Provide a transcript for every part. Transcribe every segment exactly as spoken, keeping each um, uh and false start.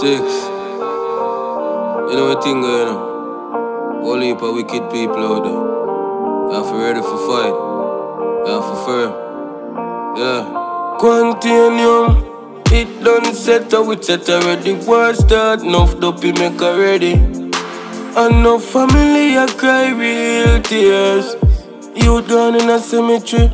Six. You know what thing going on? Whole heap of wicked people out there. You have to ready for fight. You have to firm. Yeah. Quantinium. It done set up, it set already. War start, enough dopey make already. Enough family I cry real tears. You gone in a cemetery.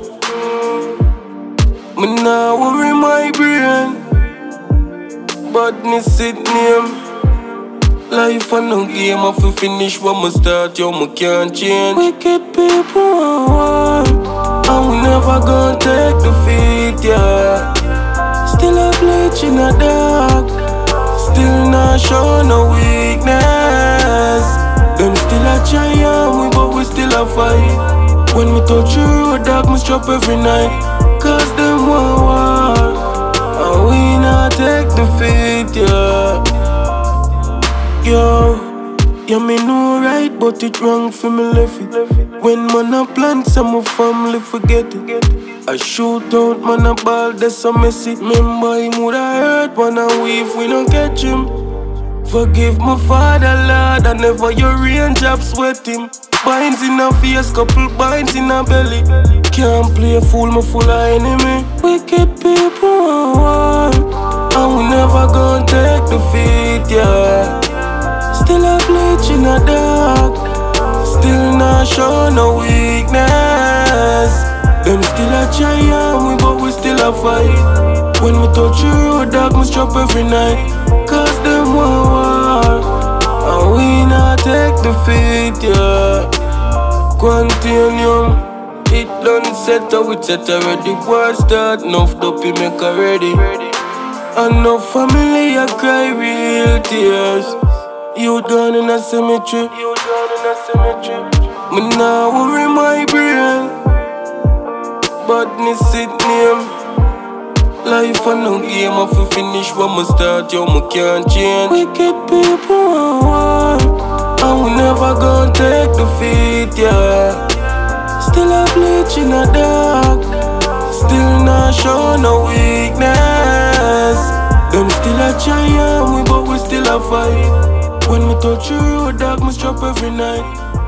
Me now worry my brain. Badness it name. Life a no game, I fi finish what me start, yo, me can't change. Wicked people want war, and we never gon' take defeat, yeah. Still a bleach in the dark, still not show no weakness. Them still a try on we, but we still a fight. When me touch the road, dog, me strap every night. Cause them want war, and we not take defeat, yeah. Yo, yeah, me know right, but it wrong for me left it. When man a plan, some of family forget it. I shoot out, man a ball, that's so messy. Remember him woulda hurt, man a weave, we don't catch him. Forgive my father, Lord, I never your rain drop sweat him. Binds in a face, couple binds in a belly. Can't play a fool, me full of enemy. Wicked people want war, and we never gon' take defeat, yeah. Still a bleach in the dark, still not show no weakness. Them still a try on we, but we still a fight. When we touch the road, dog, me strap every night. Cause them want war, and we not take defeat, yeah. Quantinium, it done set up, it set already. War start, enough dopey make already. Enough family I cry real tears. You gone in a cemetery. You gone in a cemetery. Me now worry my brain. Badness it name. Life a no game, I fi finish what me start, yo, me can't change. Wicked people want war, and we never gon' take defeat, yeah. Still a bleach in the dark, still not show no weakness. Them still a try on we, but we still a fight. When me touch the road, dog, me strap every night.